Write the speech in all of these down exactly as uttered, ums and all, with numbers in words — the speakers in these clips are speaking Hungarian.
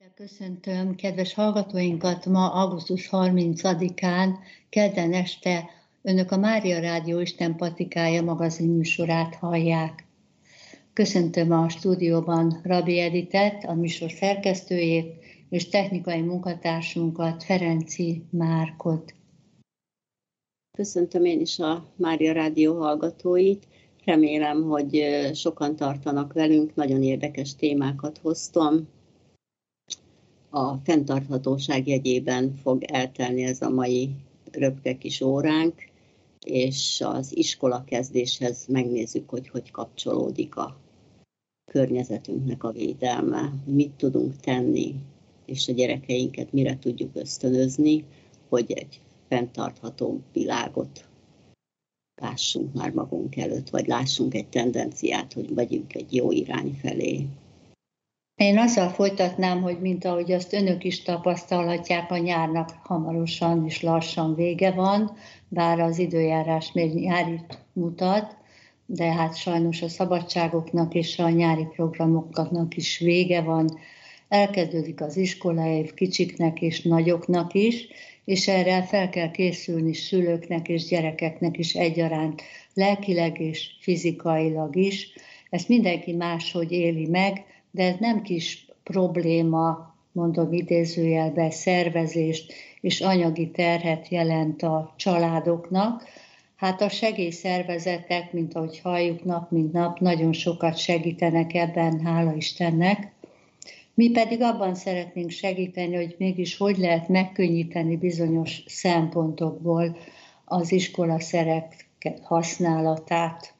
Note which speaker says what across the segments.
Speaker 1: Köszöntöm kedves hallgatóinkat ma augusztus harmincadikán, kedden este önök a Mária Rádió Isten Patikája magazin műsorát hallják. Köszöntöm a stúdióban Rabbi Editet, a műsor szerkesztőjét, és technikai munkatársunkat, Ferenci Márkot.
Speaker 2: Köszöntöm én is a Mária Rádió hallgatóit. Remélem, hogy sokan tartanak velünk, nagyon érdekes témákat hoztam. A fenntarthatóság jegyében fog eltelni ez a mai röpke kis óránk, és az iskola kezdéshez megnézzük, hogy hogy kapcsolódik a környezetünknek a védelme, mit tudunk tenni, és a gyerekeinket mire tudjuk ösztönözni, hogy egy fenntartható világot lássunk már magunk előtt, vagy lássunk egy tendenciát, hogy vegyünk egy jó irány felé.
Speaker 1: Én azzal folytatnám, hogy mint ahogy azt önök is tapasztalhatják, a nyárnak hamarosan és lassan vége van, bár az időjárás még nyárit mutat, de hát sajnos a szabadságoknak és a nyári programoknak is vége van. Elkezdődik az iskolaév kicsiknek és nagyoknak is, és erre fel kell készülni szülőknek és gyerekeknek is egyaránt, lelkileg és fizikailag is. Ezt mindenki máshogy éli meg, de ez nem kis probléma, mondom idézőjelben, szervezést és anyagi terhet jelent a családoknak. Hát a segélyszervezetek, mint ahogy halljuk nap mint nap, nagyon sokat segítenek ebben, hála Istennek. Mi pedig abban szeretnénk segíteni, hogy mégis hogy lehet megkönnyíteni bizonyos szempontokból az iskolaszerek használatát.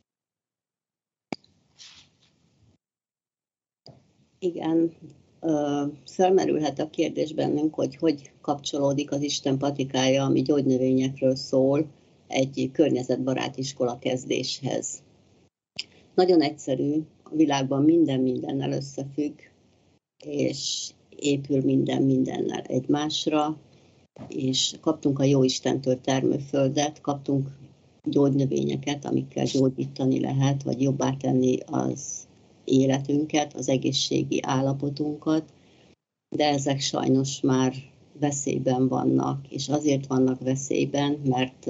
Speaker 2: Igen, felmerülhet a kérdés bennünk, hogy hogy kapcsolódik az Isten patikája, ami gyógynövényekről szól, egy környezetbarát iskola kezdéshez. Nagyon egyszerű, a világban minden mindennel összefügg, és épül minden mindennel egymásra, és kaptunk a Jóistentől termőföldet, kaptunk gyógynövényeket, amikkel gyógyítani lehet, vagy jobbá tenni az életünket, az egészségi állapotunkat, de ezek sajnos már veszélyben vannak, és azért vannak veszélyben, mert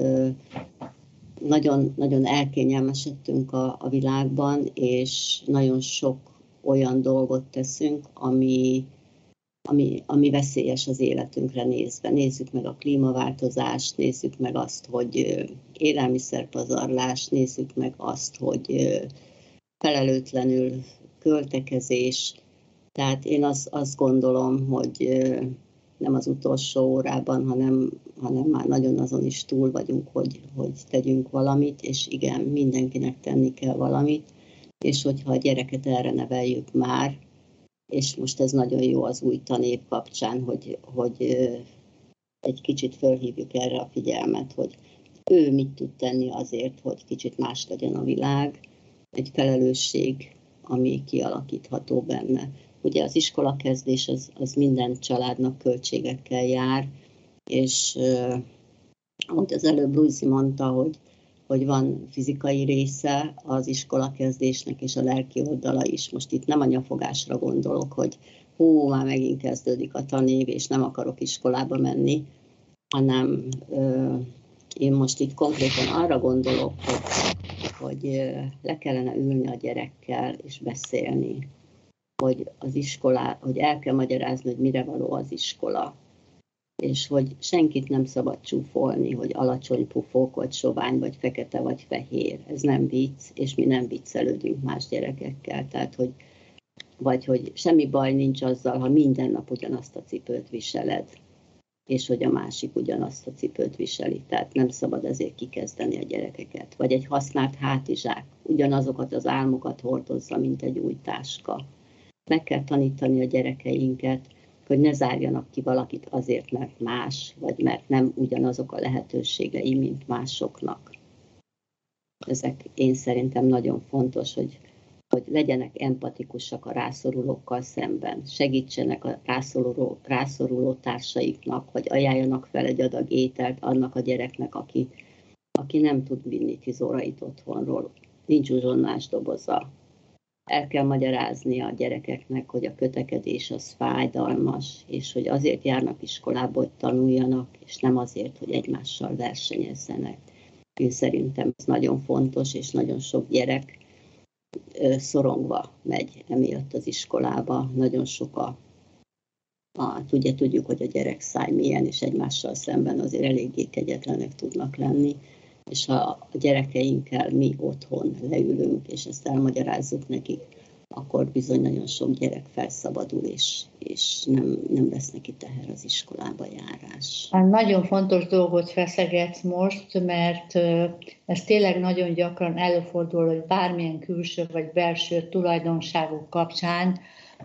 Speaker 2: nagyon, nagyon elkényelmesedtünk a, a világban, és nagyon sok olyan dolgot teszünk, ami, ami, ami veszélyes az életünkre nézve. Nézzük meg a klímaváltozást, nézzük meg azt, hogy élelmiszerpazarlás, nézzük meg azt, hogy felelőtlenül költekezés. Tehát én azt, azt gondolom, hogy nem az utolsó órában, hanem, hanem már nagyon azon is túl vagyunk, hogy, hogy tegyünk valamit, és igen, mindenkinek tenni kell valamit, és hogyha a gyereket erre neveljük már, és most ez nagyon jó az új tanév kapcsán, hogy, hogy egy kicsit fölhívjuk erre a figyelmet, hogy ő mit tud tenni azért, hogy kicsit más legyen a világ, egy felelősség, ami kialakítható benne. Ugye az iskolakezdés az, az minden családnak költségekkel jár, és eh, ahogy az előbb Luisi mondta, hogy, hogy van fizikai része az iskolakezdésnek, és a lelki oldala is. Most itt nem a nyafogásra gondolok, hogy hú, már megint kezdődik a tanév, és nem akarok iskolába menni, hanem eh, én most itt konkrétan arra gondolok, hogy, hogy le kellene ülni a gyerekkel és beszélni, hogy az iskolá, hogy el kell magyarázni, hogy mire való az iskola, és hogy senkit nem szabad csúfolni, hogy alacsony pufók, vagy sovány, vagy fekete, vagy fehér. Ez nem vicc, és mi nem viccelődünk más gyerekekkel. Tehát, hogy, vagy hogy semmi baj nincs azzal, ha minden nap ugyanazt a cipőt viseled, és hogy a másik ugyanazt a cipőt viseli. Tehát nem szabad ezért kikezdeni a gyerekeket. Vagy egy használt hátizsák, ugyanazokat az álmokat hordozza, mint egy új táska. Meg kell tanítani a gyerekeinket, hogy ne zárjanak ki valakit azért, mert más, vagy mert nem ugyanazok a lehetőségei, mint másoknak. Ezek én szerintem nagyon fontos, hogy, hogy legyenek empatikusak a rászorulókkal szemben, segítsenek a rászoruló, rászoruló társaiknak, vagy ajánljanak fel egy adag ételt annak a gyereknek, aki, aki nem tud vinni tíz órait otthonról, nincs uzsonnás doboza. El kell magyarázni a gyerekeknek, hogy a kötekedés az fájdalmas, és hogy azért járnak iskolába, hogy tanuljanak, és nem azért, hogy egymással versenyezzenek. Én szerintem ez nagyon fontos, és nagyon sok gyerek szorongva megy emiatt az iskolába. Nagyon sok a, a ugye tudjuk, hogy a gyerekszáj milyen, és egymással szemben azért eléggé kegyetlenek tudnak lenni. És ha a gyerekeinkkel mi otthon leülünk, és ezt elmagyarázzuk nekik, akkor bizony nagyon sok gyerek felszabadul, és, és nem, nem lesz neki teher az iskolába járás.
Speaker 1: Nagyon fontos dolgot feszegetsz most, mert ez tényleg nagyon gyakran előfordul, hogy bármilyen külső vagy belső tulajdonságok kapcsán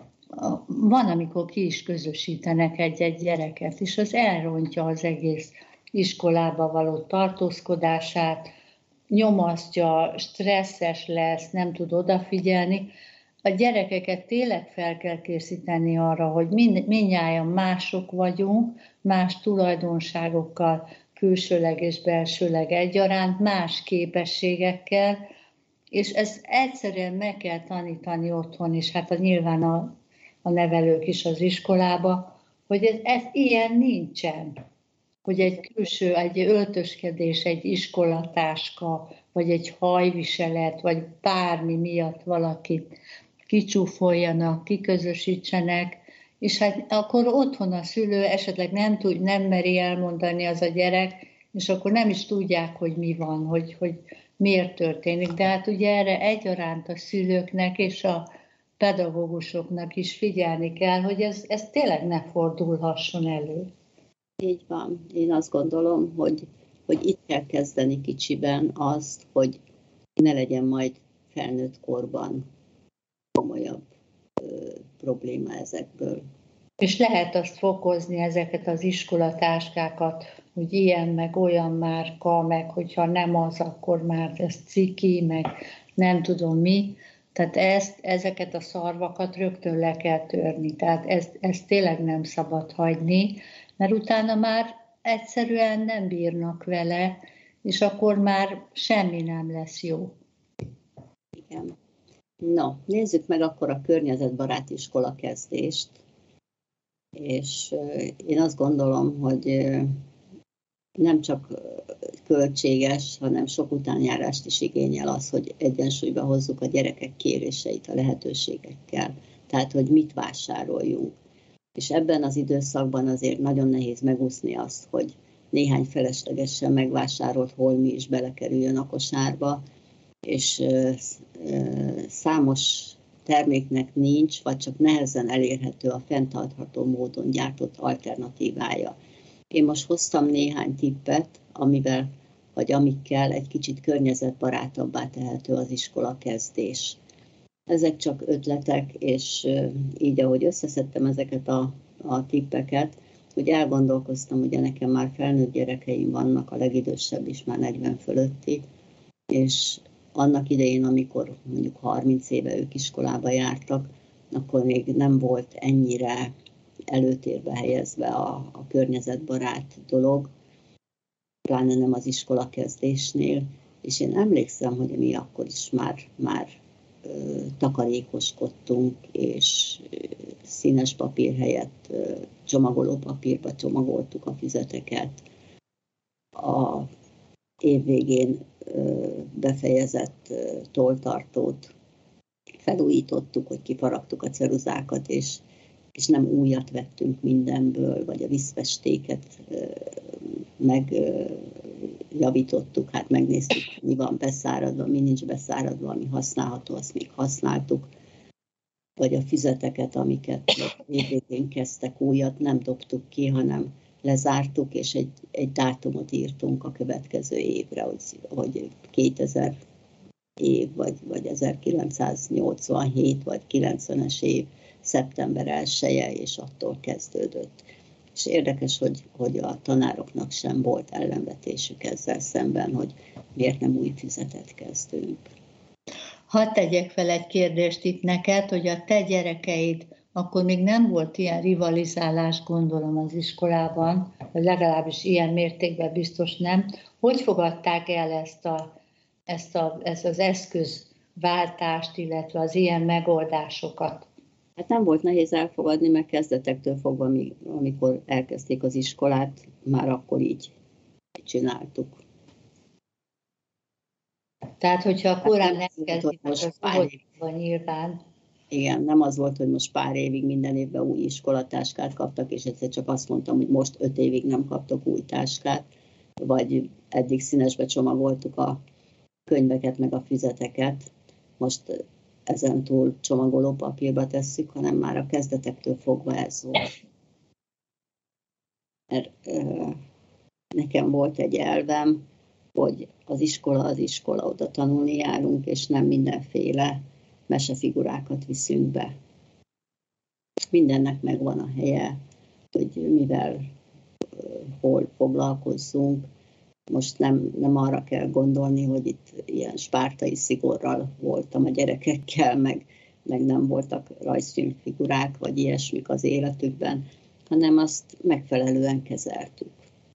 Speaker 1: van, amikor ki is közösítenek egy-egy gyereket, és az elrontja az egész iskolába való tartózkodását, nyomasztja, stresszes lesz, nem tud odafigyelni. A gyerekeket tényleg fel kell készíteni arra, hogy mind, mindnyájan mások vagyunk, más tulajdonságokkal, külsőleg és belsőleg egyaránt, más képességekkel, és ezt egyszerűen meg kell tanítani otthon is, hát nyilván a, a nevelők is az iskolába, hogy ez, ez ilyen nincsen. Hogy egy külső, egy öltöskedés, egy iskolatáska, vagy egy hajviselet, vagy bármi miatt valakit kicsúfoljanak, kiközösítsenek, és hát akkor otthon a szülő esetleg nem, tud, nem meri elmondani az a gyerek, és akkor nem is tudják, hogy mi van, hogy, hogy miért történik. De hát ugye erre egyaránt a szülőknek és a pedagógusoknak is figyelni kell, hogy ez, ez tényleg ne fordulhasson elő.
Speaker 2: Így van. Én azt gondolom, hogy, hogy itt kell kezdeni kicsiben azt, hogy ne legyen majd felnőtt korban komolyabb ö, probléma ezekből.
Speaker 1: És lehet azt fokozni, ezeket az iskolatáskákat, hogy ilyen, meg olyan márka, meg hogyha nem az, akkor már ez ciki, meg nem tudom mi. Tehát ezt, ezeket a szarvakat rögtön le kell törni. Tehát ezt, ezt tényleg nem szabad hagyni, mert utána már egyszerűen nem bírnak vele, és akkor már semmi nem lesz jó.
Speaker 2: Igen. No, nézzük meg akkor a környezetbarát iskola kezdést. És én azt gondolom, hogy nem csak költséges, hanem sok utánjárást is igényel az, hogy egyensúlyba hozzuk a gyerekek kéréseit a lehetőségekkel. Tehát, hogy mit vásároljunk. És ebben az időszakban azért nagyon nehéz megúszni azt, hogy néhány feleslegesen megvásárolt holmi is belekerüljön a kosárba, és számos terméknek nincs, vagy csak nehezen elérhető a fenntartható módon gyártott alternatívája. Én most hoztam néhány tippet, amivel, vagy amikkel egy kicsit környezetbarátabbá tehető az iskola kezdés. Ezek csak ötletek, és így, ahogy összeszedtem ezeket a, a tippeket, hogy elgondolkoztam, ugye nekem már felnőtt gyerekeim vannak, a legidősebb is már negyven fölötti, és annak idején, amikor mondjuk harminc éve ők iskolába jártak, akkor még nem volt ennyire előtérbe helyezve a, a környezetbarát dolog, pláne nem az iskola kezdésnél, és én emlékszem, hogy mi akkor is már, már ö, takarékoskodtunk, és ö, színes papír helyett ö, csomagoló papírba csomagoltuk a füzeteket. A év végén befejezett tolltartót felújítottuk, hogy kifaragtuk a ceruzákat, és, és nem újat vettünk mindenből, vagy a vízfestéket megjavítottuk, hát megnéztük, mi van beszáradva, mi nincs beszáradva, ami használható, azt még használtuk, vagy a füzeteket, amiket évvégén kezdtek újat, nem dobtuk ki, hanem lezártuk, és egy, egy dátumot írtunk a következő évre, hogy, hogy kétezer év, vagy, vagy ezerkilencszáznyolcvanhét, vagy kilencvenes év, szeptember elseje, és attól kezdődött. És érdekes, hogy, hogy a tanároknak sem volt ellenvetésük ezzel szemben, hogy miért nem új füzetet kezdünk.
Speaker 1: Hadd tegyek fel egy kérdést itt neked, hogy a te gyerekeid, akkor még nem volt ilyen rivalizálás, gondolom, az iskolában, vagy legalábbis ilyen mértékben biztos nem. Hogy fogadták el ezt, a, ezt, a, ezt az eszköz váltást, illetve az ilyen megoldásokat?
Speaker 2: Hát nem volt nehéz elfogadni, mert kezdetektől fogva, amikor elkezdték az iskolát, már akkor így csináltuk.
Speaker 1: Tehát, hogyha korán elkezdik,
Speaker 2: most
Speaker 1: az óvodában nyilván.
Speaker 2: Igen, nem az volt, hogy most pár évig minden évben új iskolatáskát kaptak, és egyszer csak azt mondtam, hogy most öt évig nem kaptok új táskát, vagy eddig színesbe csomagoltuk a könyveket, meg a füzeteket, most ezen túl csomagoló papírba tesszük, hanem már a kezdetektől fogva ez volt. Mert ö, nekem volt egy elvem, hogy az iskola az iskola, oda tanulni járunk, és nem mindenféle mesefigurákat viszünk be. Mindennek megvan a helye, hogy mivel, hol foglalkozzunk. Most nem, nem arra kell gondolni, hogy itt ilyen spártai szigorral voltam a gyerekekkel, meg, meg nem voltak rajzfilmfigurák, vagy ilyesmik az életükben, hanem azt megfelelően kezeltük.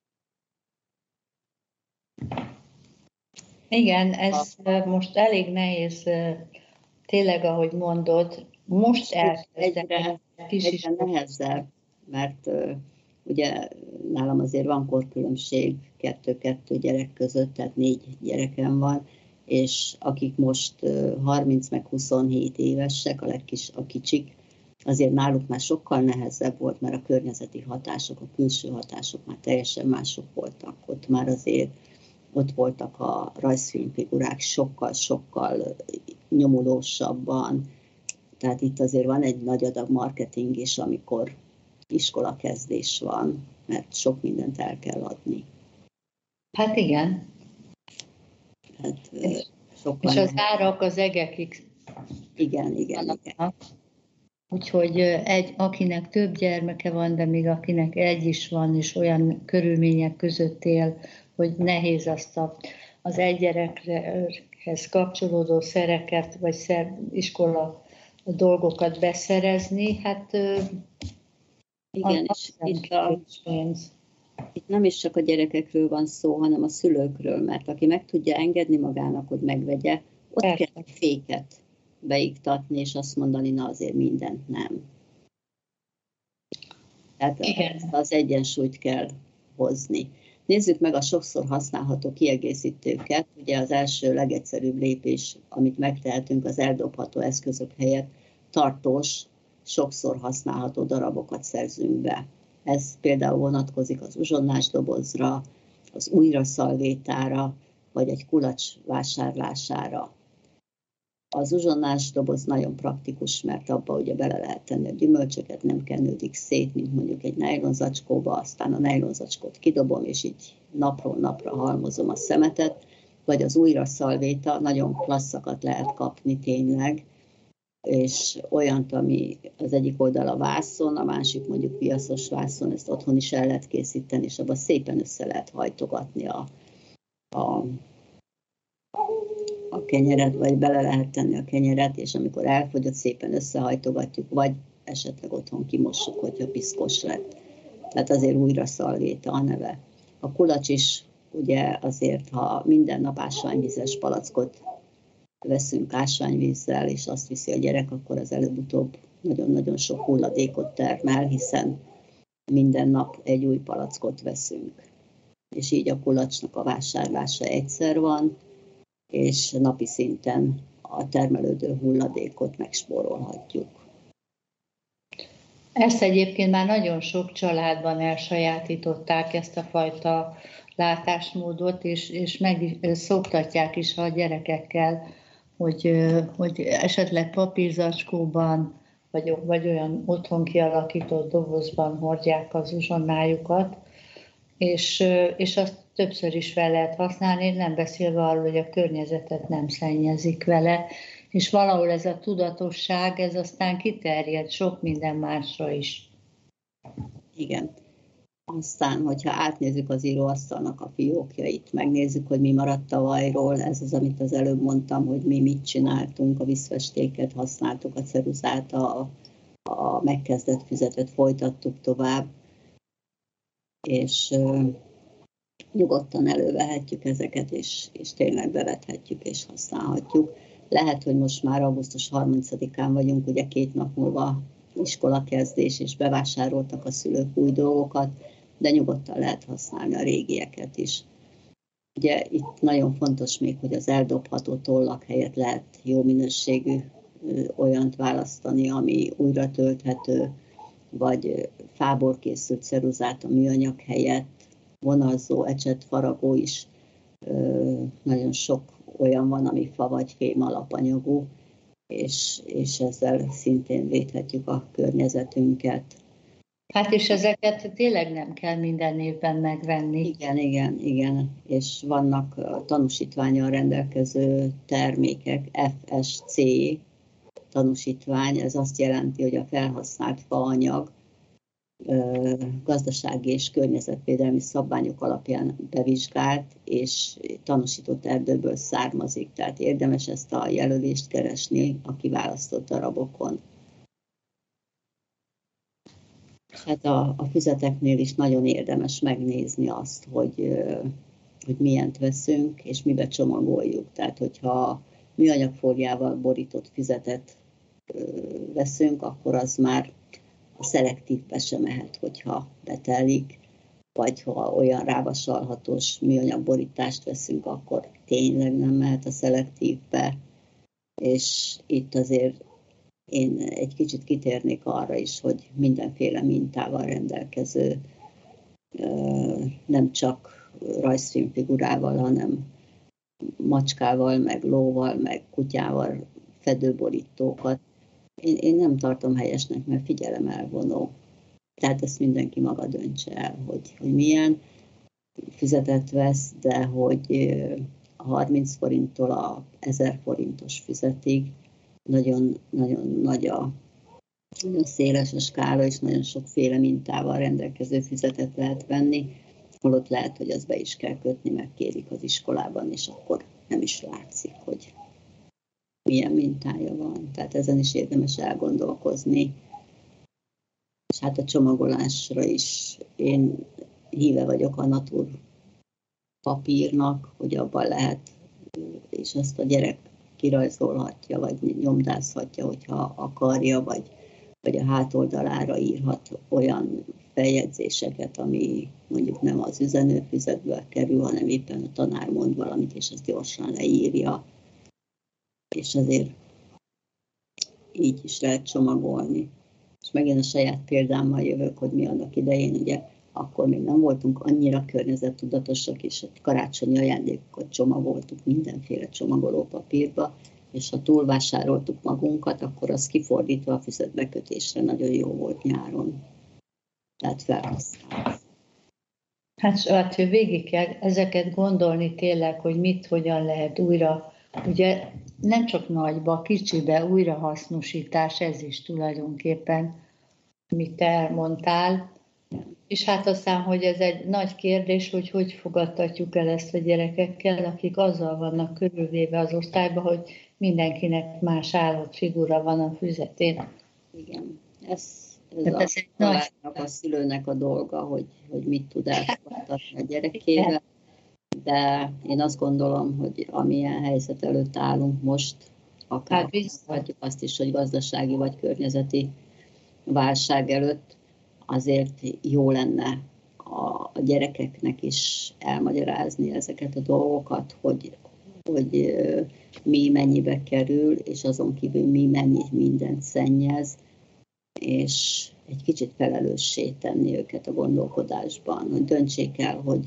Speaker 1: Igen, ez a... most elég nehéz, tényleg, ahogy mondod, most elkezdek
Speaker 2: egyre, egyre nehezebb, mert uh, ugye nálam azért van korkülönbség kettő-kettő gyerek között, tehát négy gyerekem van, és akik most uh, harminc meg huszonhét évesek, a legkis, a kicsik, azért náluk már sokkal nehezebb volt, mert a környezeti hatások, a külső hatások már teljesen mások voltak. Ott már azért ott voltak a rajzfilmfigurák sokkal-sokkal nyomulósabban. Tehát itt azért van egy nagy adag marketing is, amikor iskolakezdés van, mert sok mindent el kell adni.
Speaker 1: Hát igen.
Speaker 2: Hát,
Speaker 1: és, és az árak az egekig.
Speaker 2: Igen, igen, igen.
Speaker 1: Úgyhogy egy, akinek több gyermeke van, de még akinek egy is van, és olyan körülmények között él, hogy nehéz azt a, az egy gyerekhez kapcsolódó szereket, vagy szer, iskola dolgokat beszerezni, hát
Speaker 2: igen, és itt, a, itt nem is csak a gyerekekről van szó, hanem a szülőkről, mert aki meg tudja engedni magának, hogy megvegye, ott Persze. kell egy féket beiktatni, és azt mondani, na azért mindent nem. Tehát Igen. az egyensúlyt kell hozni. Nézzük meg a sokszor használható kiegészítőket. Ugye az első legegyszerűbb lépés, amit megtehetünk az eldobható eszközök helyett, tartós, sokszor használható darabokat szerzünk be. Ez például vonatkozik az uzsonnás dobozra, az újraszalvétára, vagy egy kulacs vásárlására. Az uzsonnás doboz nagyon praktikus, mert abba ugye bele lehet tenni a gyümölcsöket, nem kenődik szét, mint mondjuk egy nejlonzacskóba, aztán a nejlonzacskót kidobom, és így napról napra halmozom a szemetet, vagy az újraszalvéta, nagyon klasszakat lehet kapni tényleg, és olyant, ami az egyik oldal a vászon, a másik mondjuk viaszos vászon, ezt otthon is el lehet készíteni, és abban szépen össze lehet hajtogatni a, a a kenyeret, vagy bele lehet tenni a kenyeret, és amikor elfogyott, szépen összehajtogatjuk, vagy esetleg otthon kimossuk, hogyha piszkos lett. Tehát azért újra szalvéta a neve. A kulacs is, ugye azért, ha minden nap ásványvízes palackot veszünk ásványvízzel, és azt viszi a gyerek, akkor az előbb-utóbb nagyon-nagyon sok hulladékot termel, hiszen minden nap egy új palackot veszünk. És így a kulacsnak a vásárlása egyszer van, és napi szinten a termelődő hulladékot megspórolhatjuk.
Speaker 1: Ezt egyébként már nagyon sok családban elsajátították, ezt a fajta látásmódot, és, és meg szoktatják is a gyerekekkel, hogy, hogy esetleg papírzacskóban, vagy, vagy olyan otthon kialakított dobozban hordják az uzsonnájukat, és, és azt többször is fel lehet használni, nem beszélve arról, hogy a környezetet nem szennyezik vele, és valahol ez a tudatosság, ez aztán kiterjed sok minden másra is.
Speaker 2: Igen. Aztán, hogyha átnézzük az íróasztalnak a fiókjait, megnézzük, hogy mi maradt tavalyról, ez az, amit az előbb mondtam, hogy mi mit csináltunk, a vízfestéket használtuk, a ceruzát, a, a megkezdett füzetet folytattuk tovább, és uh, nyugodtan elővehetjük ezeket, és, és tényleg bevethetjük, és használhatjuk. Lehet, hogy most már augusztus harmincadikán vagyunk, ugye két nap múlva iskolakezdés, és bevásároltak a szülők új dolgokat, de nyugodtan lehet használni a régieket is. Ugye itt nagyon fontos még, hogy az eldobható tollak helyett lehet jó minőségű olyant választani, ami újra tölthető, vagy fából készült ceruzát a műanyag helyett, vonalzó, ecset, faragó is. Nagyon sok olyan van, ami fa vagy fém alapanyagú, és, és ezzel szintén védhetjük a környezetünket.
Speaker 1: Hát és ezeket tényleg nem kell minden évben megvenni.
Speaker 2: Igen, igen, igen. És vannak tanúsítvánnyal rendelkező termékek, ef es cé tanúsítvány, ez azt jelenti, hogy a felhasznált faanyag gazdasági és környezetvédelmi szabványok alapján bevizsgált és tanúsított erdőből származik. Tehát érdemes ezt a jelölést keresni a kiválasztott darabokon. Hát a, a füzeteknél is nagyon érdemes megnézni azt, hogy, hogy milyent veszünk, és mibe csomagoljuk. Tehát, hogyha műanyagfóliával borított füzetet veszünk, akkor az már a szelektívbe sem mehet, hogyha betelik, vagy ha olyan rávasalhatós műanyagborítást veszünk, akkor tényleg nem mehet a szelektívbe. És itt azért én egy kicsit kitérnék arra is, hogy mindenféle mintával rendelkező, nem csak rajzfilmfigurával, hanem macskával, meg lóval, meg kutyával fedőborítókat. Én, én nem tartom helyesnek, mert figyelem elvonó. Tehát ezt mindenki maga döntse el, hogy, hogy milyen füzetet vesz, de hogy a harminc forinttól a ezer forintos füzetig nagyon, nagyon nagy a nagyon széles a skála, és nagyon sokféle mintával rendelkező füzetet lehet venni, holott lehet, hogy az be is kell kötni, megkérik az iskolában, és akkor nem is látszik, hogy milyen mintája van. Tehát ezen is érdemes elgondolkozni. És hát a csomagolásra is én híve vagyok a natur papírnak, hogy abban lehet, és azt a gyerek kirajzolhatja, vagy nyomdázhatja, hogyha akarja, vagy, vagy a hátoldalára írhat olyan feljegyzéseket, ami mondjuk nem az üzenőfüzetből kerül, hanem éppen a tanár mond valamit, és azt gyorsan leírja. És azért így is lehet csomagolni. És megint a saját példámmal jövök, hogy mi annak idején, ugye akkor még nem voltunk annyira környezettudatosak, és a karácsonyi ajándékokat csomagoltuk mindenféle csomagoló papírba, és ha túlvásároltuk magunkat, akkor az kifordítva a füzetbekötésre nagyon jó volt nyáron. Tehát felhasznált.
Speaker 1: Hát, hát végig kell ezeket gondolni tényleg, hogy mit, hogyan lehet újra, ugye nem csak nagyba, kicsibe újrahasznosítás, ez is tulajdonképpen, amit te elmondtál. És hát aztán, hogy ez egy nagy kérdés, hogy hogy fogadtatjuk el ezt a gyerekekkel, akik azzal vannak körülvéve az osztályban, hogy mindenkinek más állatfigura van a füzetén.
Speaker 2: Igen, ez, ez, a, ez egy nagy... a szülőnek a dolga, hogy, hogy mit tud elfogadtatni a gyerekével. De én azt gondolom, hogy amilyen helyzet előtt állunk most, akár hát azt is, hogy gazdasági vagy környezeti válság előtt, azért jó lenne a gyerekeknek is elmagyarázni ezeket a dolgokat, hogy, hogy mi mennyibe kerül, és azon kívül mi mennyi mindent szennyez, és egy kicsit felelőssé tenni őket a gondolkodásban, hogy döntsék el, hogy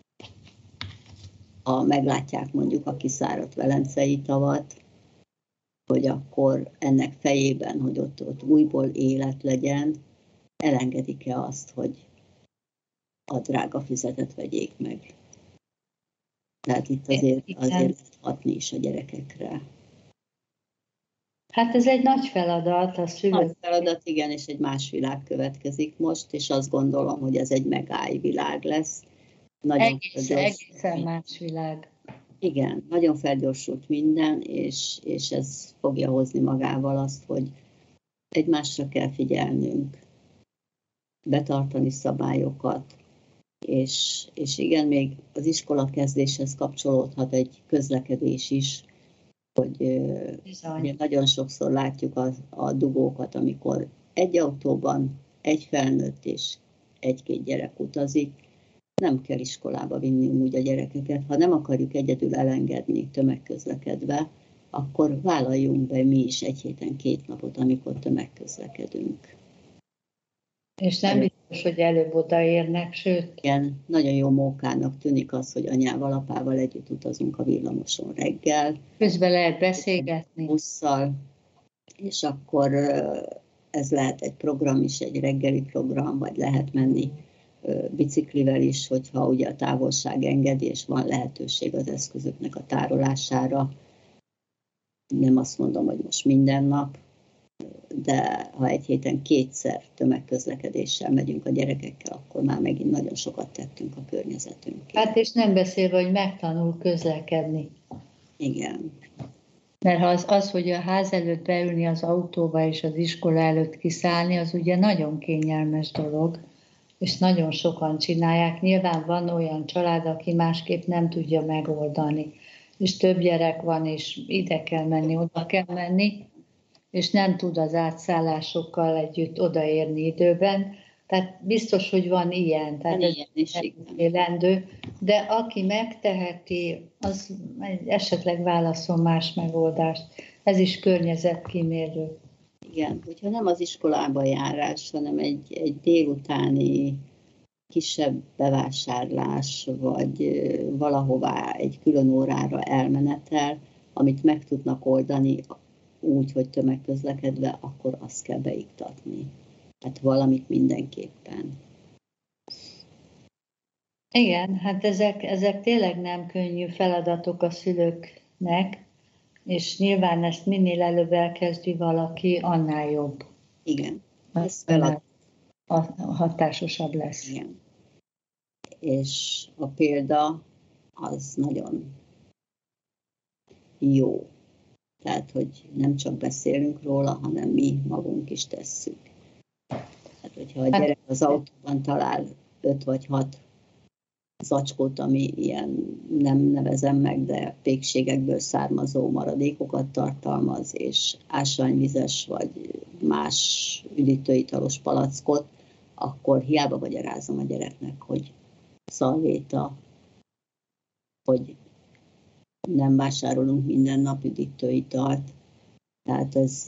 Speaker 2: ha meglátják mondjuk a kiszáradt velencei tavat, hogy akkor ennek fejében, hogy ott, ott újból élet legyen, elengedik-e azt, hogy a drága füzetet vegyék meg. Tehát itt azért, azért lehet hatni is a gyerekekre.
Speaker 1: Hát ez egy nagy feladat, a szülők.
Speaker 2: Nagy feladat, igen, és egy más világ következik most, és azt gondolom, hogy ez egy megállj világ lesz. Nagyon
Speaker 1: Egész, egészen más világ.
Speaker 2: Igen, nagyon felgyorsult minden, és, és ez fogja hozni magával azt, hogy egymásra kell figyelnünk, betartani szabályokat, és, és igen, még az iskola kezdéshez kapcsolódhat egy közlekedés is, hogy ugye nagyon sokszor látjuk a, a dugókat, amikor egy autóban egy felnőtt és egy-két gyerek utazik. Nem kell iskolába vinni úgy a gyerekeket. Ha nem akarjuk egyedül elengedni tömegközlekedve, akkor vállaljunk be mi is egy héten két napot, amikor tömegközlekedünk.
Speaker 1: És nem biztos, hogy előbb odaérnek, sőt.
Speaker 2: Igen, nagyon jó mókának tűnik az, hogy anyával, apával együtt utazunk a villamoson reggel.
Speaker 1: Közben lehet beszélgetni.
Speaker 2: Busszal, és akkor ez lehet egy program is, egy reggeli program, vagy lehet menni biciklivel is, hogyha ugye a távolság engedi, és van lehetőség az eszközöknek a tárolására. Nem azt mondom, hogy most minden nap, de ha egy héten kétszer tömegközlekedéssel megyünk a gyerekekkel, akkor már megint nagyon sokat tettünk a környezetünkért.
Speaker 1: Hát és nem beszélve, hogy megtanul közlekedni.
Speaker 2: Igen.
Speaker 1: Mert az, az, hogy a ház előtt beülni az autóba és az iskola előtt kiszállni, az ugye nagyon kényelmes dolog, és nagyon sokan csinálják. Nyilván van olyan család, aki másképp nem tudja megoldani, és több gyerek van, és ide kell menni, oda kell menni, és nem tud az átszállásokkal együtt odaérni időben. Tehát biztos, hogy van ilyen, tehát
Speaker 2: van ez
Speaker 1: élendő, de aki megteheti, az esetleg válaszol más megoldást. Ez is környezetkímélő.
Speaker 2: Igen, hogyha nem az iskolába járás, hanem egy, egy délutáni kisebb bevásárlás, vagy valahová egy külön órára elmenetel, amit meg tudnak oldani úgy, hogy tömegközlekedve, akkor azt kell beiktatni. Hát valamit mindenképpen.
Speaker 1: Igen, hát ezek, ezek tényleg nem könnyű feladatok a szülőknek, és nyilván ezt minél előbb elkezdi valaki, annál jobb.
Speaker 2: Igen.
Speaker 1: Ez feladat. Hatásosabb lesz.
Speaker 2: Igen. És a példa az nagyon jó. Tehát, hogy nem csak beszélünk róla, hanem mi magunk is tesszük. Tehát, hogyha a gyerek az autóban talál öt vagy hat zacskót, ami ilyen, nem nevezem meg, de pékségekből származó maradékokat tartalmaz, és ásványvizes vagy más üdítőitalos palackot, akkor hiába magyarázom a gyereknek, hogy szalvéta, hogy nem vásárolunk minden nap üdítőitalt. Tehát ez,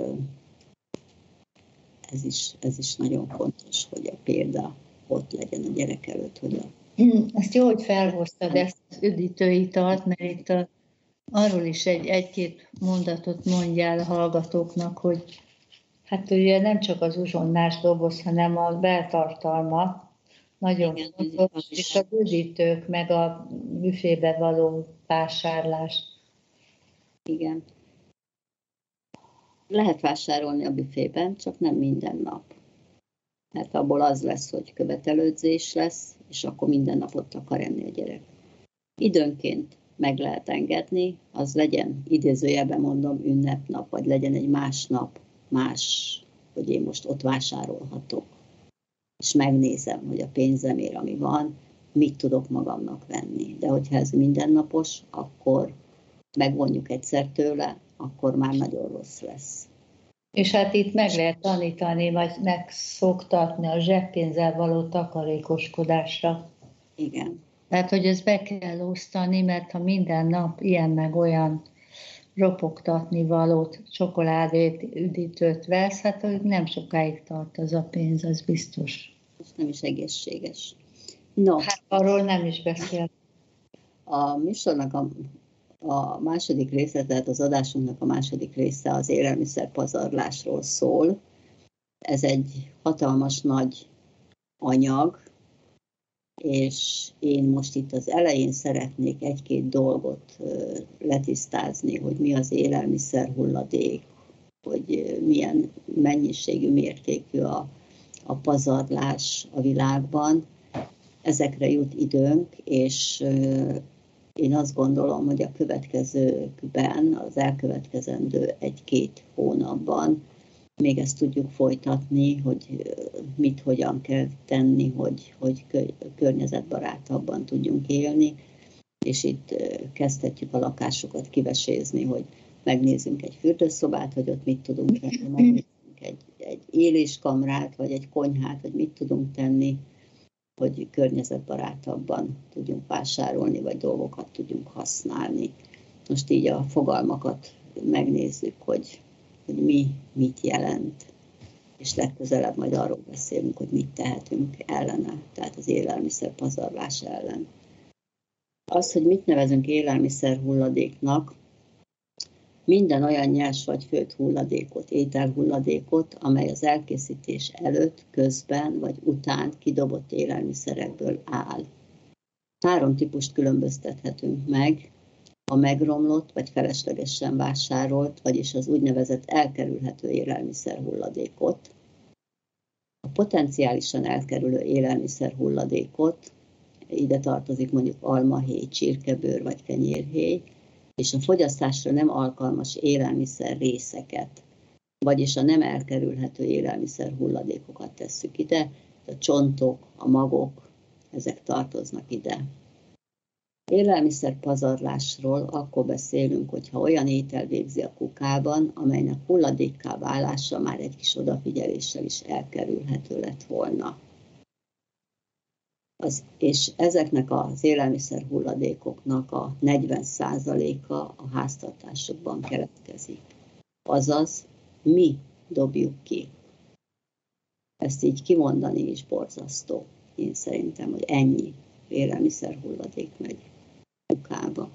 Speaker 2: ez, is, ez is nagyon fontos, hogy a példa ott legyen a gyerek előtt, hogy a
Speaker 1: Ezt jó, hogy felhoztad ezt az üdítőitalt, mert itt a, arról is egy, egy-két mondatot mondjál a hallgatóknak, hogy hát ugye nem csak az uzsonnás doboz, hanem a beltartalma nagyon
Speaker 2: igen,
Speaker 1: fontos, és az üdítők, meg a büfébe való vásárlás.
Speaker 2: Igen. Lehet vásárolni a büfében, csak nem minden nap. Mert abból az lesz, hogy követelődzés lesz, és akkor minden nap ott akar enni a gyerek. Időnként meg lehet engedni, az legyen, idézőjelben mondom, ünnepnap, vagy legyen egy más nap, más, hogy én most ott vásárolhatok. És megnézem, hogy a pénzemért, ami van, mit tudok magamnak venni. De hogyha ez mindennapos, akkor megvonjuk egyszer tőle, akkor már nagyon rossz lesz.
Speaker 1: És hát itt meg lehet tanítani, vagy megszoktatni a zseppénzzel való takarékoskodásra.
Speaker 2: Igen.
Speaker 1: Tehát, hogy ezt be kell osztani, mert ha minden nap ilyen meg olyan ropogtatni valót, csokoládét, üdítőt vesz, hát hogy nem sokáig tart az a pénz, az biztos.
Speaker 2: És nem is egészséges. No.
Speaker 1: Hát arról nem is beszél.
Speaker 2: A műsornak a, a második része, tehát az adásunknak a második része az élelmiszerpazarlásról szól. Ez egy hatalmas nagy anyag, és én most itt az elején szeretnék egy-két dolgot letisztázni, hogy mi az élelmiszer hulladék, hogy milyen mennyiségű, mértékű a, a pazarlás a világban. Ezekre jut időnk, és én azt gondolom, hogy a következőkben, az elkövetkezendő egy-két hónapban még ezt tudjuk folytatni, hogy mit, hogyan kell tenni, hogy, hogy környezetbarátabban tudjunk élni, és itt kezdhetjük a lakásokat kivesézni, hogy megnézzünk egy fürdőszobát, hogy ott mit tudunk tenni, megnézzünk egy, egy éléskamrát, vagy egy konyhát, hogy mit tudunk tenni, hogy környezetbarátabban tudjunk vásárolni, vagy dolgokat tudjunk használni. Most így a fogalmakat megnézzük, hogy, hogy mi mit jelent, és legközelebb majd arról beszélünk, hogy mit tehetünk ellene, tehát az élelmiszer pazarlás ellen. Az, hogy mit nevezünk élelmiszer hulladéknak, minden olyan nyers vagy főtt hulladékot, ételhulladékot, amely az elkészítés előtt, közben vagy után kidobott élelmiszerekből áll. Három típust különböztethetünk meg: a megromlott vagy feleslegesen vásárolt, vagyis az úgynevezett elkerülhető élelmiszer hulladékot, a potenciálisan elkerülő élelmiszer hulladékot, ide tartozik mondjuk almahéj, csirkebőr vagy kenyérhéj, és a fogyasztásra nem alkalmas élelmiszer részeket, vagyis a nem elkerülhető élelmiszer hulladékokat tesszük ide, a csontok, a magok, ezek tartoznak ide. Élelmiszer pazarlásról akkor beszélünk, hogyha olyan étel végzi a kukában, amelynek hulladékká válása már egy kis odafigyeléssel is elkerülhető lett volna. Az, és ezeknek az élelmiszer hulladékoknak a negyven százaléka a háztartásokban keletkezik. Azaz, mi dobjuk ki. Ezt így kimondani is borzasztó. Én szerintem, hogy ennyi élelmiszer hulladék megy kukába.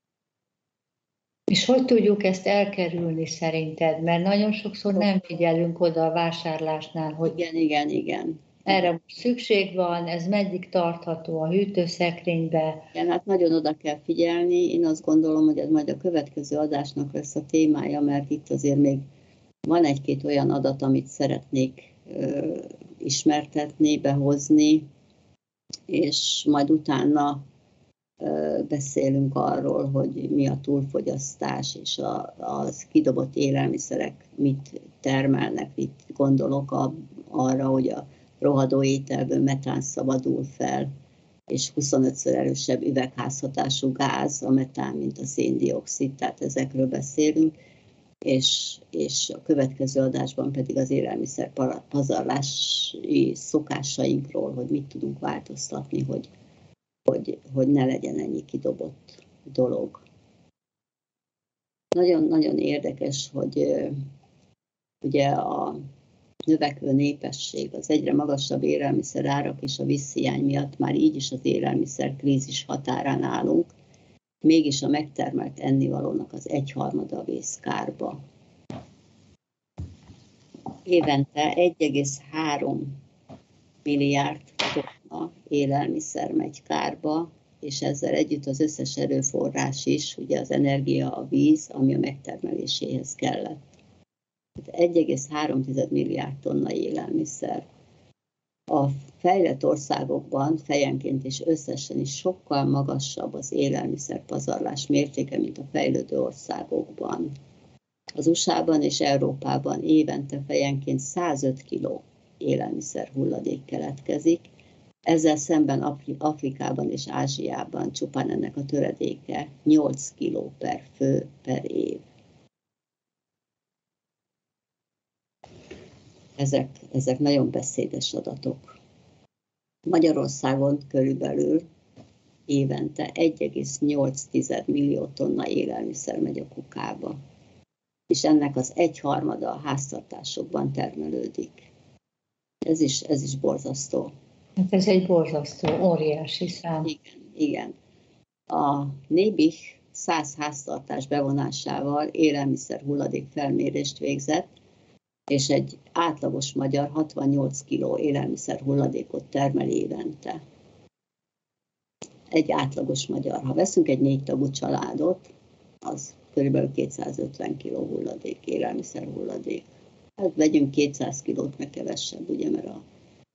Speaker 1: És hogy tudjuk ezt elkerülni szerinted? Mert nagyon sokszor nem figyelünk oda a vásárlásnál, hogy
Speaker 2: igen, igen, igen.
Speaker 1: erre most szükség van, ez meddig tartható a hűtőszekrénybe.
Speaker 2: Igen, hát nagyon oda kell figyelni. Én azt gondolom, hogy ez majd a következő adásnak lesz a témája, mert itt azért még van egy-két olyan adat, amit szeretnék ö, ismertetni, behozni, és majd utána ö, beszélünk arról, hogy mi a túlfogyasztás, és a, az kidobott élelmiszerek mit termelnek. Itt gondolok a, arra, hogy a rohadó ételből metán szabadul fel, és huszonötször erősebb üvegházhatású gáz a metán, mint a széndioxid, tehát ezekről beszélünk, és, és a következő adásban pedig az élelmiszer pazarlási szokásainkról, hogy mit tudunk változtatni, hogy, hogy, hogy ne legyen ennyi kidobott dolog. Nagyon-nagyon érdekes, hogy ugye a növekvő népesség, az egyre magasabb élelmiszerárak és a vízhiány miatt már így is az élelmiszer krízis határán állunk, mégis a megtermelt ennivalónak az egyharmada vész kárba. Évente egy egész három milliárd tonna élelmiszer megy kárba, és ezzel együtt az összes erőforrás is, ugye az energia, a víz, ami a megtermeléséhez kellett. egy egész három milliárd tonna élelmiszer. A fejlett országokban fejenként és összesen is sokkal magasabb az élelmiszer pazarlás mértéke, mint a fejlődő országokban. Az u es á-ban és Európában évente fejenként százöt kiló élelmiszer hulladék keletkezik, ezzel szemben Afrikában és Ázsiában csupán ennek a töredéke nyolc kiló per fő per év. Ezek, ezek nagyon beszédes adatok. Magyarországon körülbelül évente egy egész nyolc millió tonna élelmiszer megy a kukába, és ennek az egyharmada a háztartásokban termelődik. Ez is, ez is borzasztó.
Speaker 1: Hát ez egy borzasztó, óriási szám.
Speaker 2: Igen, igen. A Nébih száz háztartás bevonásával élelmiszer hulladék felmérést végzett, és egy átlagos magyar hatvannyolc kiló élelmiszer hulladékot termel évente. Egy átlagos magyar. Ha veszünk egy négy tagú családot, az kb. kétszázötven kiló hulladék, élelmiszer hulladék. Hát vegyünk kétszáz kilót, meg kevesebb, ugye, mert a,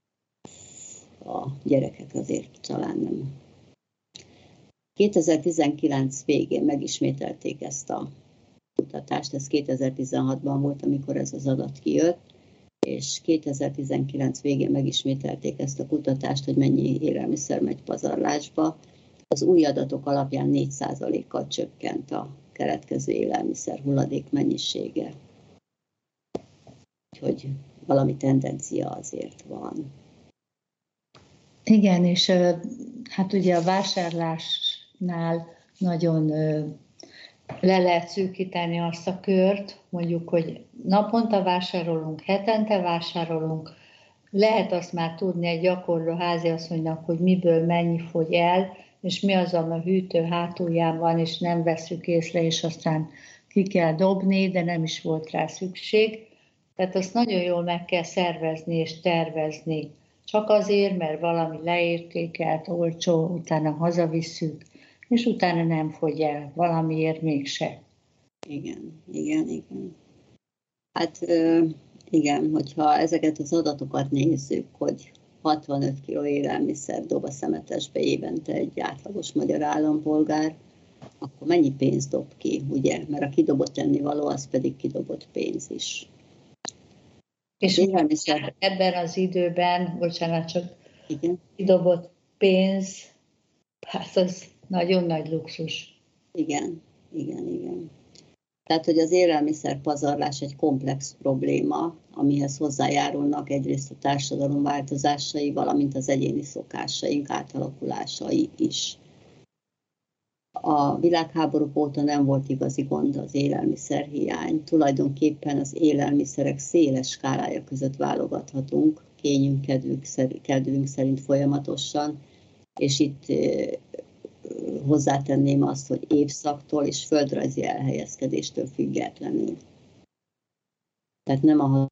Speaker 2: a gyerekek azért talán nem. kétezer-tizenkilenc végén megismételték ezt a kutatást, ez kétezer-tizenhatban volt, amikor ez az adat kijött, és kétezer-tizenkilenc végén megismételték ezt a kutatást, hogy mennyi élelmiszer megy pazarlásba. az új adatok alapján négy százalékkal csökkent a keletkező élelmiszer hulladék mennyisége. Úgyhogy valami tendencia azért van.
Speaker 1: Igen, és hát ugye a vásárlásnál nagyon le lehet szűkíteni azt a kört, mondjuk, hogy naponta vásárolunk, hetente vásárolunk, lehet azt már tudni egy gyakorló háziasszonynak, hogy miből mennyi fogy el, és mi az, ami a hűtő hátulján van, és nem vesszük észre, és aztán ki kell dobni, de nem is volt rá szükség. Tehát azt nagyon jól meg kell szervezni és tervezni. Csak azért, mert valami leértékelt, olcsó, utána hazavisszük, és utána nem fogy el, valamiért mégse.
Speaker 2: Igen, igen, igen. Hát igen, hogyha ezeket az adatokat nézzük, hogy hatvanöt kiló élelmiszer dob a szemetesbe évente egy átlagos magyar állampolgár, akkor mennyi pénzt dob ki, ugye? Mert a kidobott ennivaló, az pedig kidobott pénz is.
Speaker 1: És élelmiszer... ebben az időben, bocsánat, csak
Speaker 2: igen?
Speaker 1: Kidobott pénz, hát az nagyon nagy luxus.
Speaker 2: Igen, igen, igen. Tehát, hogy az élelmiszer pazarlás egy komplex probléma, amihez hozzájárulnak egyrészt a társadalom változásai, valamint az egyéni szokásaink átalakulásai is. A világháborúk óta nem volt igazi gond az élelmiszerhiány. Tulajdonképpen az élelmiszerek széles skálája között válogathatunk, kényünk, kedvünk, kedvünk szerint folyamatosan, és itt hozzátenném azt, hogy évszaktól és földrajzi elhelyezkedéstől függetlenül. Tehát nem a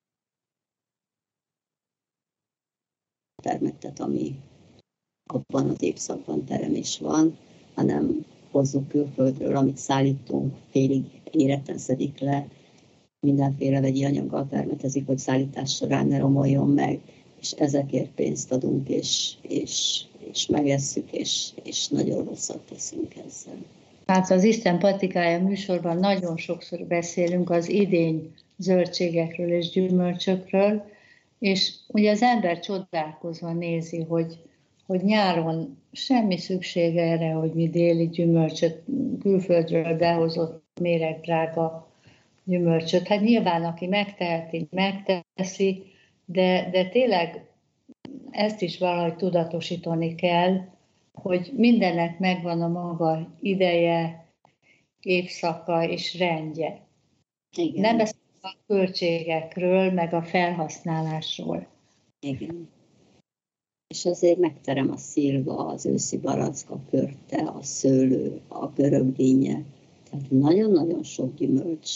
Speaker 2: termettet, ami abban az évszakban teremés van, hanem hozzuk külföldről, amit szállítunk, félig éretten szedik le, mindenféle vegyi anyaggal permetezik, hogy szállítás során ne romoljon meg, és ezekért pénzt adunk, és, és, és megesszük, és, és nagyon rosszat teszünk ezzel.
Speaker 1: Hát az Isten patikája műsorban nagyon sokszor beszélünk az idény zöldségekről és gyümölcsökről, és ugye az ember csodálkozva nézi, hogy, hogy nyáron semmi szükség erre, hogy mi déli gyümölcsöt, külföldről behozott méregdrága gyümölcsöt. Hát nyilván, aki megteheti, megteszi, de, de tényleg ezt is valahogy tudatosítani kell, hogy mindennek megvan a maga ideje, évszaka és rendje.
Speaker 2: Igen.
Speaker 1: Nem beszélünk a költségekről, meg a felhasználásról.
Speaker 2: Igen. És azért megterem a szilva, az őszi barack, a körte, a szőlő, a görögdínnye. Tehát nagyon-nagyon sok gyümölcs.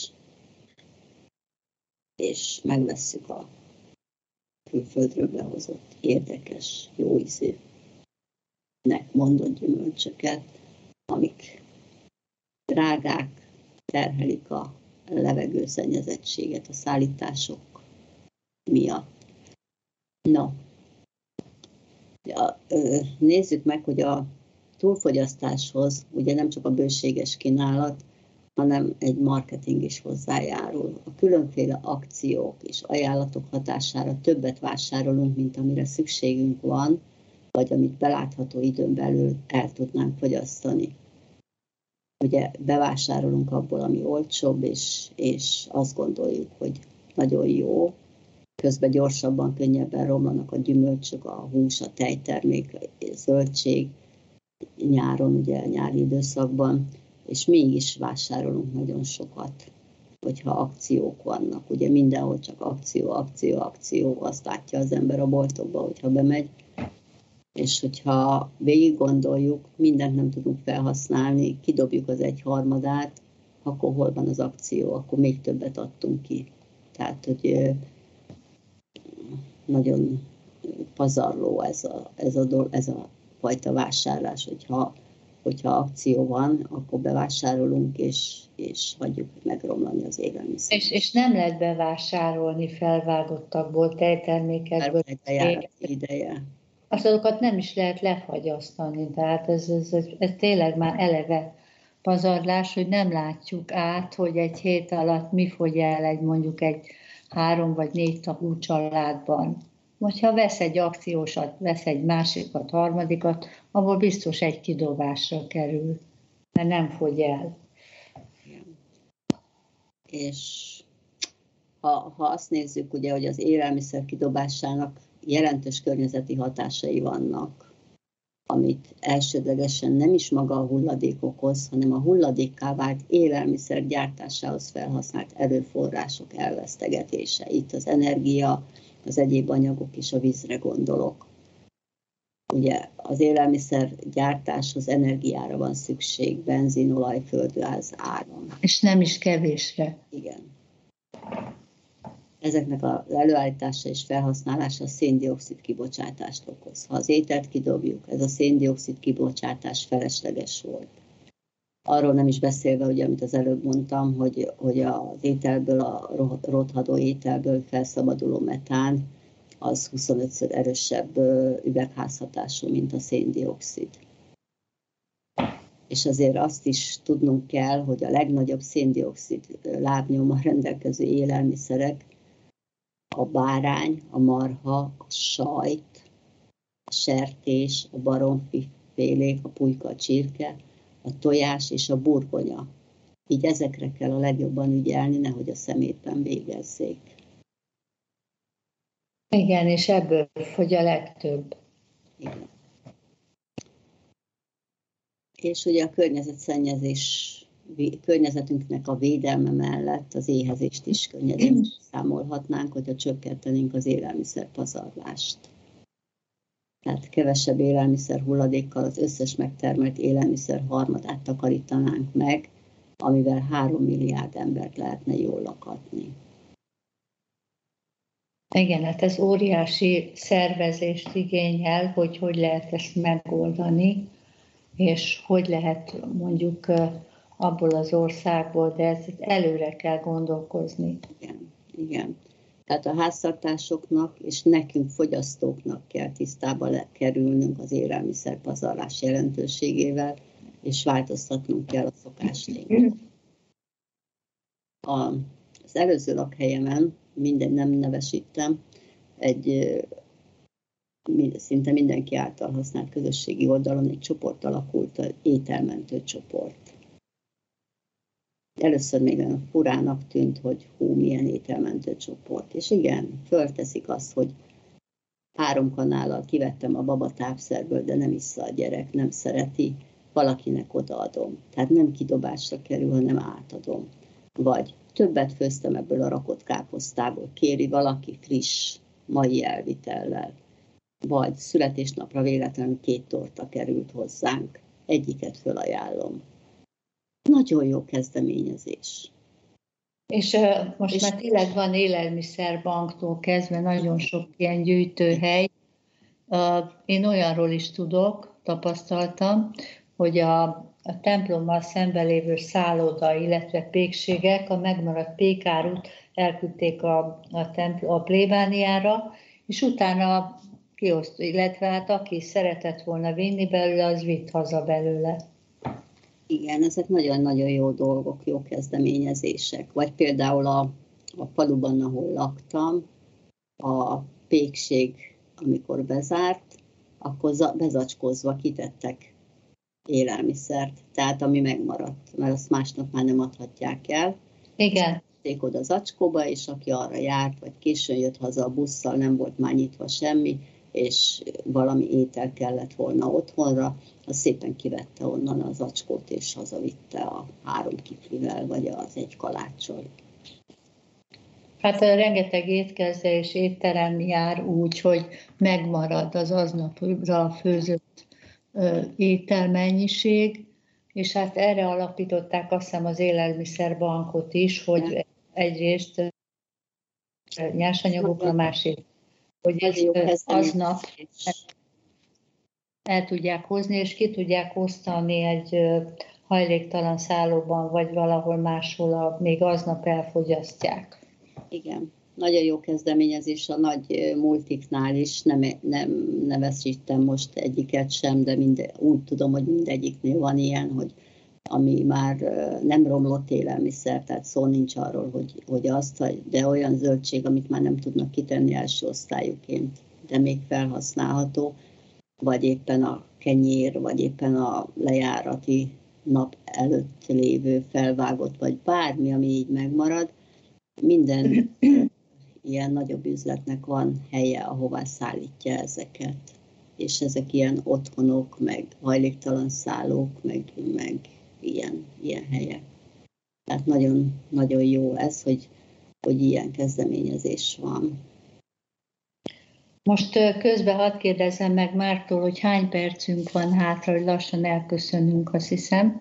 Speaker 2: És megvesszük a külföldről behozott érdekes, jó ízűnek mondott gyümölcsöket, amik drágák, terhelik a levegőszennyezettséget a szállítások miatt. No, ja, nézzük meg, hogy a túlfogyasztáshoz ugye nem csak a bőséges kínálat, hanem egy marketing is hozzájárul. A különféle akciók és ajánlatok hatására többet vásárolunk, mint amire szükségünk van, vagy amit belátható időn belül el tudnánk fogyasztani. Ugye bevásárolunk abból, ami olcsóbb, és, és azt gondoljuk, hogy nagyon jó, közben gyorsabban, könnyebben romlanak a gyümölcsök, a hús, a tejtermék, a zöldség, nyáron, ugye a nyári időszakban, és mégis vásárolunk nagyon sokat, hogyha akciók vannak. Ugye mindenhol csak akció, akció, akció, azt látja az ember a boltokba, hogyha bemegy, és hogyha végig gondoljuk, mindent nem tudunk felhasználni, kidobjuk az egyharmadát, akkor hol van az akció, akkor még többet adtunk ki. Tehát, hogy nagyon pazarló ez a, ez a, ez a fajta vásárlás, hogyha, hogyha akció van, akkor bevásárolunk, és, és hagyjuk megromlani az élelmiszer.
Speaker 1: És, és nem lehet bevásárolni felvágottakból, tejtermékekből.
Speaker 2: Ideje. ideje.
Speaker 1: Azokat nem is lehet lefagyasztani, tehát ez, ez, ez, ez tényleg már eleve pazarlás, hogy nem látjuk át, hogy egy hét alatt mi fogy el egy mondjuk egy három vagy négy tagú családban. hogyha vesz egy akciósat, vesz egy másikat, harmadikat, abból biztos egy kidobásra kerül, mert nem fogy el.
Speaker 2: És ha, ha azt nézzük, ugye, hogy az élelmiszer kidobásának jelentős környezeti hatásai vannak, amit elsődlegesen nem is maga a hulladék okoz, hanem a hulladékká vált élelmiszer gyártásához felhasznált erőforrások elvesztegetése. Itt az energia, az egyéb anyagok és a vízre gondolok. Ugye az élelmiszer gyártáshoz energiára van szükség, benzin, olaj, földgáz, áram.
Speaker 1: És nem is kevésre.
Speaker 2: Igen. Ezeknek az előállítása és felhasználása szén-dioxid kibocsátást okoz. Ha az ételt kidobjuk, ez a szén-dioxid kibocsátás felesleges volt. Arról nem is beszélve, ugye, amit az előbb mondtam, hogy, hogy az ételből, a rothadó ételből felszabaduló metán, az huszonötször erősebb üvegházhatású, mint a szén-dioxid. És azért azt is tudnunk kell, hogy a legnagyobb szén-dioxid lábnyommal rendelkező élelmiszerek a bárány, a marha, a sajt, a sertés, a baromfifélék, a pulyka, a csirke, a tojás és a burgonya. Így ezekre kell a legjobban ügyelni, nehogy a szemétben végezzék.
Speaker 1: Igen, és ebből fogy a legtöbb.
Speaker 2: Igen. És ugye a környezetszennyezés, környezetünknek a védelme mellett az éhezést is könnyedén számolhatnánk, hogyha csökkentenénk az élelmiszerpazarlást. Tehát kevesebb élelmiszer hulladékkal az összes megtermelt élelmiszer harmadát takarítanánk meg, amivel három milliárd embert lehetne jól lakatni.
Speaker 1: Igen, hát ez óriási szervezést igényel, hogy hogy lehet ezt megoldani, és hogy lehet mondjuk abból az országból, de ezt előre kell gondolkozni.
Speaker 2: Igen, igen. Tehát a háztartásoknak és nekünk fogyasztóknak kell tisztába kerülnünk az élelmiszerpazarlás jelentőségével, és változtatnunk kell a szokásainkat. Az előző lakhelyemen, minden nem nevesítem, egy szinte mindenki által használt közösségi oldalon egy csoport alakult, az ételmentő csoport. Először még olyan furának tűnt, hogy hú, milyen ételmentő csoport. És igen, fölteszik azt, hogy három kanállal kivettem a baba tápszerből, de nem issza a gyerek, nem szereti, valakinek odaadom. Tehát nem kidobásra kerül, hanem átadom. Vagy többet főztem ebből a rakott káposztából, kéri valaki friss, mai elvitellel. Vagy születésnapra véletlenül két torta került hozzánk, egyiket fölajánlom. Nagyon jó kezdeményezés.
Speaker 1: És uh, most és már tényleg van élelmiszerbanktól kezdve nagyon sok ilyen gyűjtőhely. Uh, én olyanról is tudok, tapasztaltam, hogy a, a templommal szemben lévő szálloda, illetve pékségek a megmaradt pékárút elküldték a, a, templ- a plébániára, és utána kioszt, illetve hát aki szeretett volna vinni belőle, az vitt haza belőle.
Speaker 2: Igen, ezek nagyon-nagyon jó dolgok, jó kezdeményezések. Vagy például a, a faluban, ahol laktam, a pékség, amikor bezárt, akkor bezacskózva kitettek élelmiszert, tehát ami megmaradt, mert azt másnap már nem adhatják el.
Speaker 1: Igen.
Speaker 2: Tették oda zacskóba, és aki arra járt, vagy későn jött haza a busszal, nem volt már nyitva semmi, és valami étel kellett volna otthonra, az szépen kivette onnan az zacskót, és hazavitte a három kiflivel, vagy az egy kaláccsal.
Speaker 1: Hát rengeteg étkezde és étterem jár úgy, hogy megmarad az aznapra főzött ételmennyiség, és hát erre alapították azt hiszem az élelmiszerbankot is, hogy egyrészt nyersanyagokra, másrészt, hogy ezt aznap el tudják hozni, és ki tudják osztani egy hajléktalan szállóban, vagy valahol máshol, még aznap elfogyasztják.
Speaker 2: Igen, nagyon jó kezdeményezés a nagy multiknál is, nem, nem nevesítem most egyiket sem, de minden, úgy tudom, hogy mindegyiknél van ilyen, hogy ami már nem romlott élelmiszer, tehát szó nincs arról, hogy, hogy azt, de olyan zöldség, amit már nem tudnak kitenni első osztályúként, de még felhasználható, vagy éppen a kenyér, vagy éppen a lejárati nap előtt lévő felvágott, vagy bármi, ami így megmarad. Minden ilyen nagyobb üzletnek van helye, ahová szállítja ezeket. És ezek ilyen otthonok, meg hajléktalan szállók, meg, meg ilyen, ilyen helyek. Tehát nagyon, nagyon jó ez, hogy, hogy ilyen kezdeményezés van.
Speaker 1: Most közben hadd kérdezzem meg Márktól, hogy hány percünk van hátra, hogy lassan elköszönünk, azt hiszem.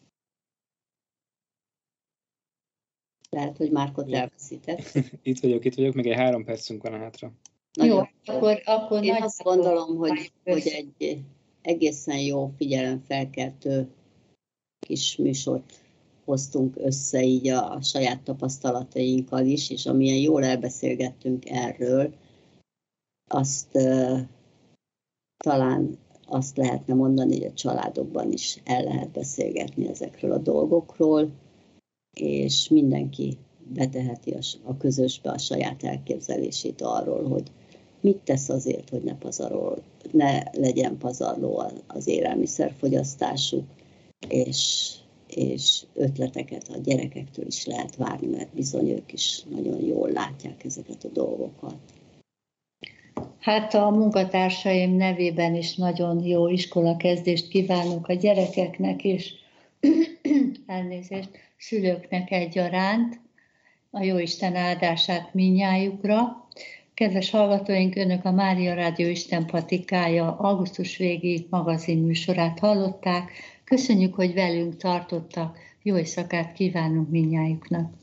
Speaker 2: Lehet, hogy Márkot elveszített.
Speaker 3: Itt vagyok, itt vagyok, még egy három percünk van hátra.
Speaker 1: Nagyon jó, akkor, akkor
Speaker 2: én azt gondolom, hogy, hogy egy egészen jó figyelemfelkeltő kis műsort hoztunk össze így a, a saját tapasztalatainkkal is, és amilyen jól elbeszélgettünk erről, azt uh, talán azt lehetne mondani, hogy a családokban is el lehet beszélgetni ezekről a dolgokról, és mindenki beteheti a, a közösbe a saját elképzelését arról, hogy mit tesz azért, hogy ne, pazarol, ne legyen pazarló az élelmiszerfogyasztásuk, és, és ötleteket a gyerekektől is lehet várni, mert bizony ők is nagyon jól látják ezeket a dolgokat.
Speaker 1: Hát a munkatársaim nevében is nagyon jó iskolakezdést kívánok a gyerekeknek, és elnézést, szülőknek egyaránt, a Jóisten áldását mindnyájukra. Kedves hallgatóink, Önök a Mária Rádió Isten Patikája augusztus végi magazinműsorát hallották. Köszönjük, hogy velünk tartottak, jó éjszakát kívánunk mindnyájuknak!